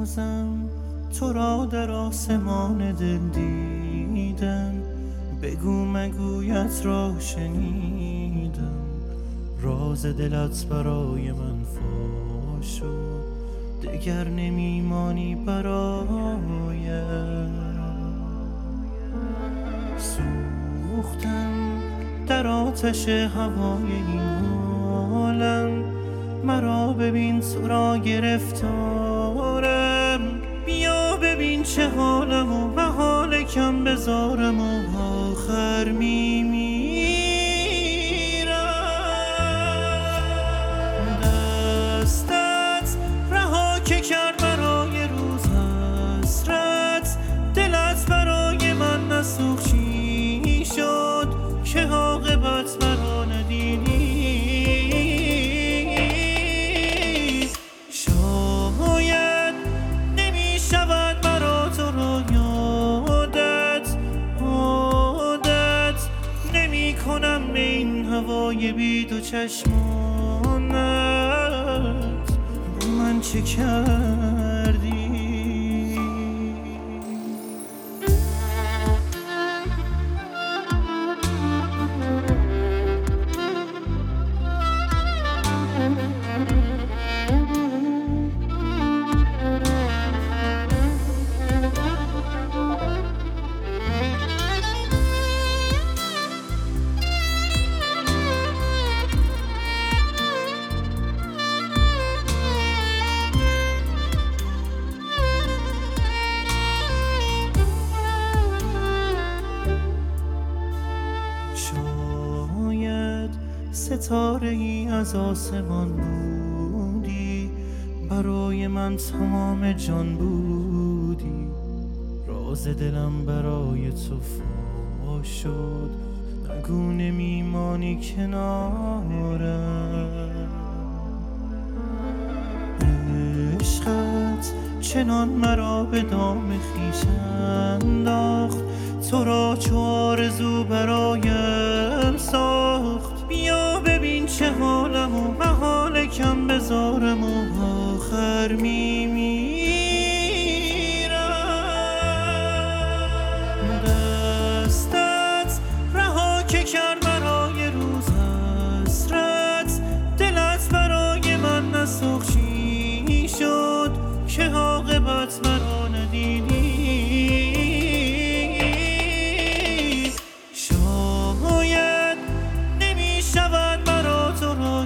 بازم تو را در آسمان دل دیدم، بگو مگویت را شنیدم، راز دلت برای من فاش شد، دگر نمیمانی برایم. سوختم در آتش هوای این عالم، مرا ببین تو را گرفتارم، بیا ببین چه حالم و محال کم بذارم و آخر میمیرم. دستت رها که کرد برای روز حسرت، دلت برای من نسوخت چی شد که عاقبت مرا ندیدی. شاید نمی شود مرا تو را عادت نمی کنم به این هوای بی دو چشمانت، با من چه کردی؟ شاید ستاره ای از آسمان بودی، برای من تمام جان بودی، راز دلم برای تو فاش شد، نگو نمیمانی کنارم. عشقت چنان مرا به دام خویش انداخت، تو را چو آرزو برایم ساخت، بیا ببین چه حالم و محال کم بذارم و آخر میمیرم. دستت رها که کرد برای روز حسرت، دلت برای من نسوخت چی شد که عاقبت مرا ندیدی. شاید نمی شود مرا تو را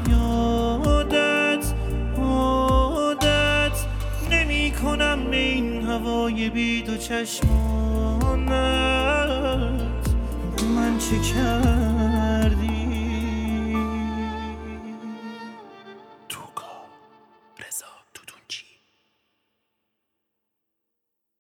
عادت نمی کنم به این هوای بی دو چشمانت، با من چه کرد؟